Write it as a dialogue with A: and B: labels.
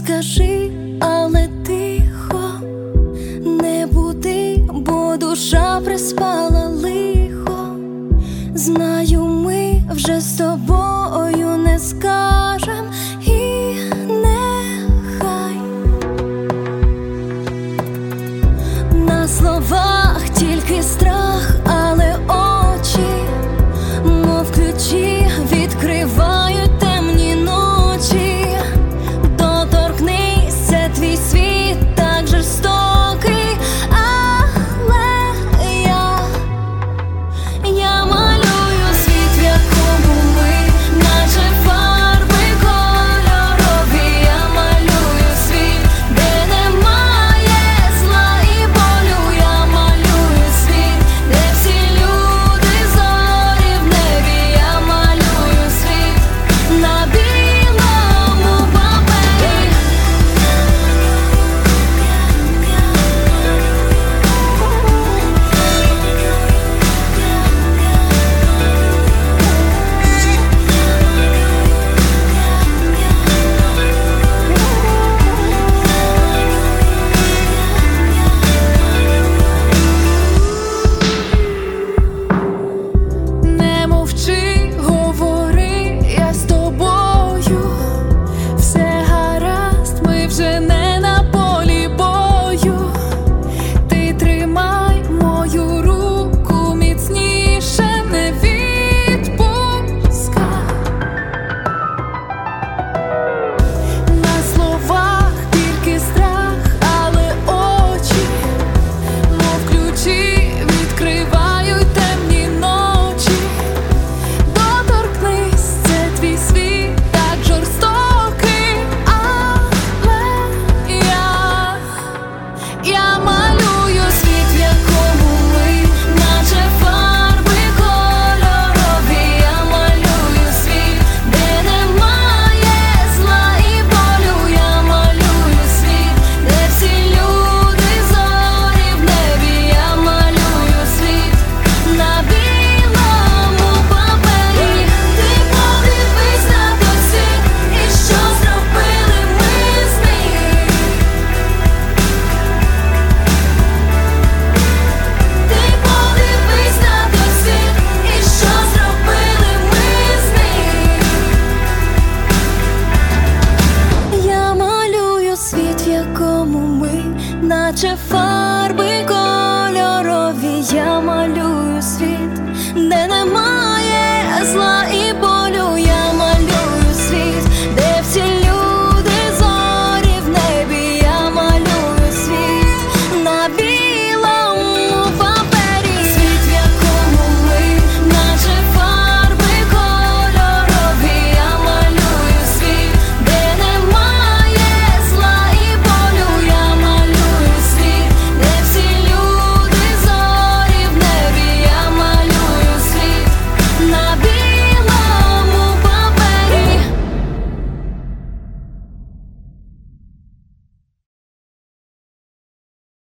A: скажи, але тихо, не буди, бо душа приспала лихо. Знаю, ми вже з тобою не скажем, і нехай на словах тільки страх, але очі, мов ключі, відкривають темні ночі. Доторкнись, це твій світ так жорстокий, але я малюю світ, в якому ми, наче фарби кольорові. Я малюю світ, де немає зла і болю. Я малюю світ, де всі люди зорі в небі. Я малюю світ на білому папері. Не мовчи, говори, я з тобою. Все гаразд, ми вже не на полі бою. Ти тримай мою руку міцніше, не відпускай. На словах тільки страх, але очі, мов ключі, відкривають темні ночі. Доторкнись, це твій світ так жорстокий, але я малюю світ, в якому ми, наче фарби кольорові. Я малюю світ, де немає зла і болю. Я малюю світ, де всі люди зорі в небі. Я малюю світ на білому папері. Ти подивись на той світ, і що зробили ми з ним. Ти подивись на той світ, і що зробили ми з ним. Я малюю світ, в якому ми, наче фарби кольорові. Я малюю світ, де немає зла і